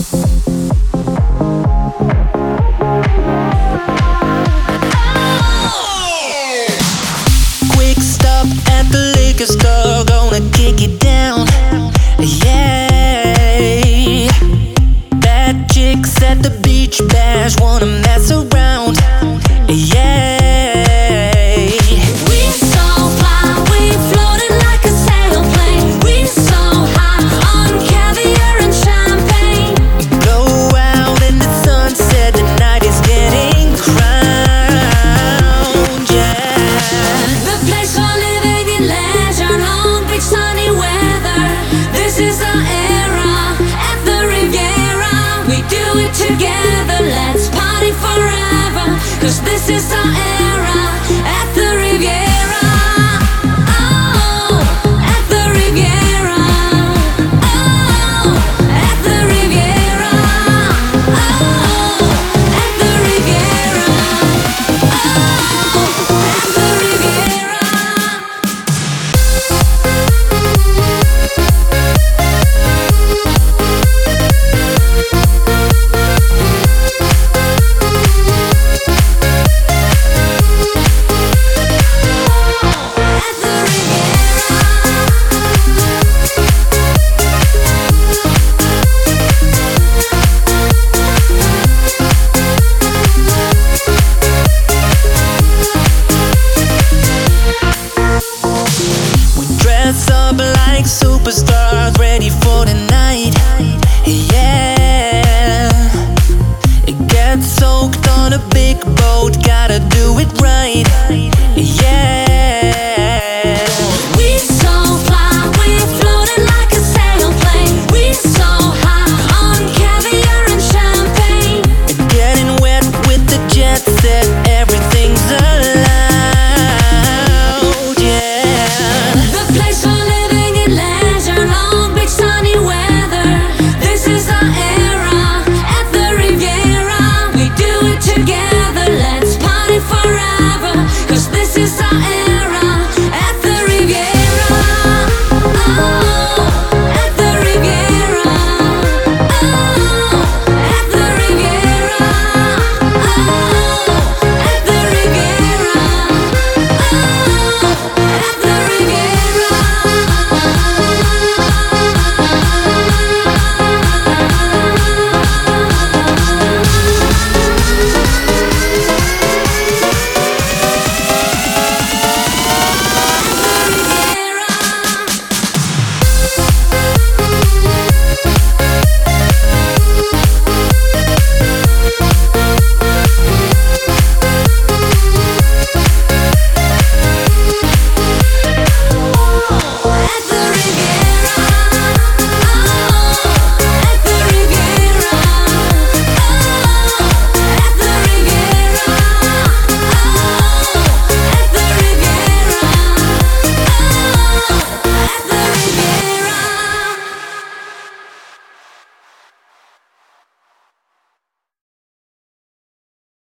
Quick stop at the liquor store, gonna kick it down. Yeah. Bad chicks at the beach bash, wanna mess around. Yeah. We so fly, we floating like a sailplane. We so high on caviar and champagne. Blow out in the sunset, the night is getting crowned. Yeah. The place for living in leisure, Long Beach sunny weather. This is our era at the Riviera. We do it together, let's party forever. 'Cause this is our era at the Riviera. Oh, at the Riviera. Oh, at the Riviera. Oh, at the Riviera. Oh, at the Riviera. At the We dress up like superstars, ready for the night. Yeah. It gets soaked on a big boat, gotta do it right.